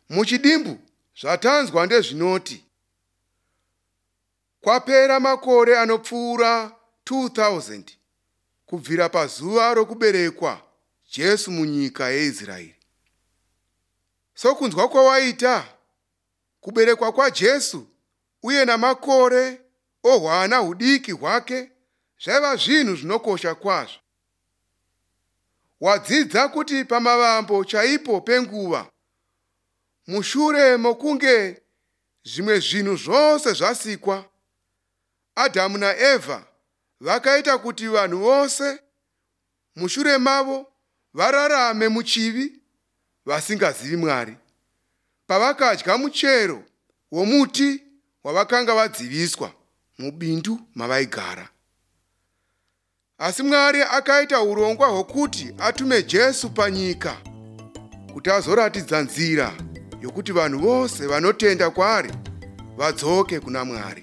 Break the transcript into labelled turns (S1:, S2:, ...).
S1: Muchidimbu zvatanzwa ndezvinoti, kwapera makore anopfuura 2000 kubvira pazuva rokuberekwa Jesu munyika yeIsraeri. Sokunzwa kwawaita kuberekwa kwaJesu uye namakore ohwana hudiki hwake zvaiva zvinhu zvinokosha kwazvo. Wadzidza kuti pamavambo chaipo penguva, mushure mokunge zvimwe zvinhu zvose zvasikwa, Adhamu naEvha vakaita kuti vanhu vose mushure mavo vararame muchivi vasingazivi Mwari, pavakadya muchero womuti wavakanga vadziviswa mubindu mavaigara. Asi Mwari akaita urongwa hwokuti atume Jesu panyika kuti azoratidza nzira yokuti vanhu vose vanotenda kwaari vadzoke kuna Mwari.